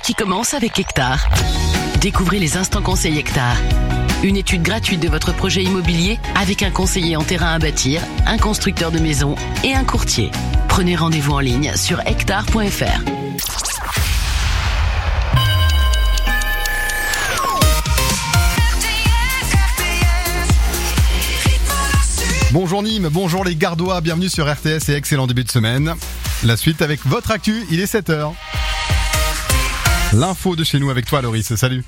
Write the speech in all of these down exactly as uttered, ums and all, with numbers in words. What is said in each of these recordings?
qui commence avec Hectare. Découvrez les instants conseils Hectare. Une étude gratuite de votre projet immobilier avec un conseiller en terrain à bâtir, un constructeur de maisons et un courtier. Prenez rendez-vous en ligne sur hectare point f r. Bonjour Nîmes, bonjour les Gardois, bienvenue sur R T S et excellent début de semaine. La suite avec votre actu, il est sept heures. L'info de chez nous avec toi Loris, salut.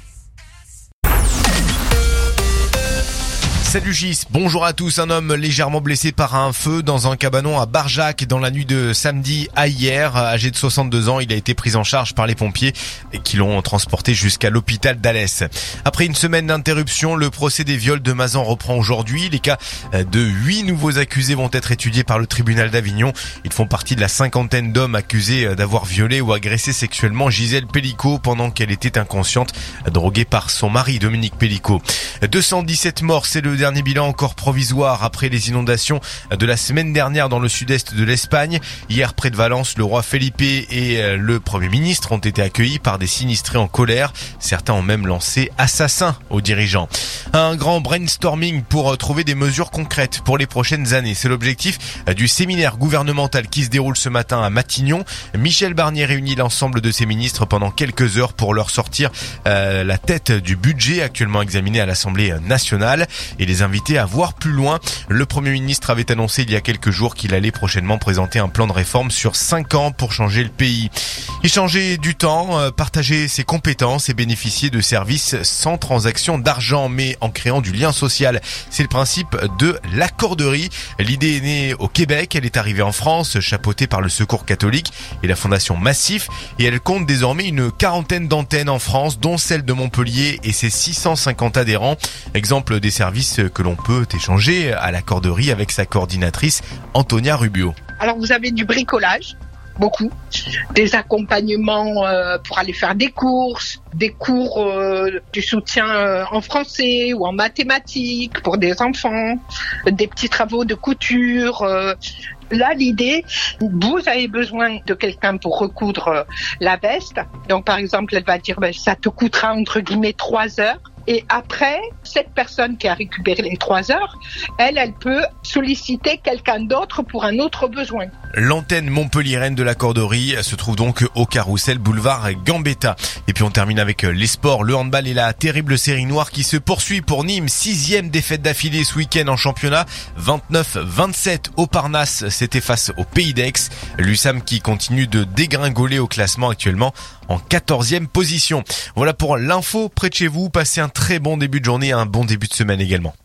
Salut Gis, bonjour à tous. Un homme légèrement blessé par un feu dans un cabanon à Barjac dans la nuit de samedi à hier. Âgé de soixante-deux ans, il a été pris en charge par les pompiers qui l'ont transporté jusqu'à l'hôpital d'Alès. Après une semaine d'interruption, le procès des viols de Mazan reprend aujourd'hui. Les cas de huit nouveaux accusés vont être étudiés par le tribunal d'Avignon. Ils font partie de la cinquantaine d'hommes accusés d'avoir violé ou agressé sexuellement Gisèle Pellicot pendant qu'elle était inconsciente, droguée par son mari Dominique Pellicot. deux cent dix-sept morts, c'est le dernier bilan encore provisoire après les inondations de la semaine dernière dans le sud-est de l'Espagne. Hier, près de Valence, le roi Felipe et le Premier ministre ont été accueillis par des sinistrés en colère. Certains ont même lancé assassin aux dirigeants. Un grand brainstorming pour trouver des mesures concrètes pour les prochaines années. C'est l'objectif du séminaire gouvernemental qui se déroule ce matin à Matignon. Michel Barnier réunit l'ensemble de ses ministres pendant quelques heures pour leur sortir euh, la tête du budget actuellement examiné à l'Assemblée nationale et les inviter à voir plus loin. Le Premier ministre avait annoncé il y a quelques jours qu'il allait prochainement présenter un plan de réforme sur cinq ans pour changer le pays. Échanger du temps, partager ses compétences et bénéficier de services sans transaction d'argent, mais en créant du lien social. C'est le principe de l'accorderie. L'idée est née au Québec, elle est arrivée en France, chapeautée par le Secours catholique et la Fondation Massif, et elle compte désormais une quarantaine d'antennes en France, dont celle de Montpellier et ses six cent cinquante adhérents. Exemple des services que l'on peut échanger à l'accorderie avec sa coordinatrice Antonia Rubio. Alors vous avez du bricolage, beaucoup, des accompagnements euh, pour aller faire des courses, des cours euh, du soutien euh, en français ou en mathématiques pour des enfants, des petits travaux de couture. Euh, Là, l'idée, vous avez besoin de quelqu'un pour recoudre la veste. Donc, par exemple, elle va dire, ben, ça te coûtera entre guillemets trois heures. Et après, cette personne qui a récupéré les trois heures, elle, elle peut solliciter quelqu'un d'autre pour un autre besoin. L'antenne montpelliéraine de l'accorderie se trouve donc au Carrousel boulevard Gambetta. Et puis on termine avec les sports, le handball et la terrible série noire qui se poursuit pour Nîmes. Sixième défaite d'affilée ce week-end en championnat. vingt-neuf vingt-sept au Parnasse, c'était face au Pays d'Aix. L'U S A M qui continue de dégringoler au classement actuellement en quatorzième position. Voilà pour l'info près de chez vous. Passez un très bon début de journée et un bon début de semaine également.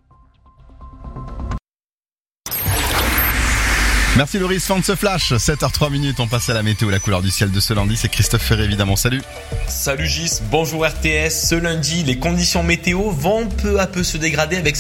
Merci Loris, fin de ce flash, sept heures trois minutes, on passe à la météo, la couleur du ciel de ce lundi, c'est Christophe Ferré évidemment, salut. Salut Gis, bonjour R T S, ce lundi les conditions météo vont peu à peu se dégrader avec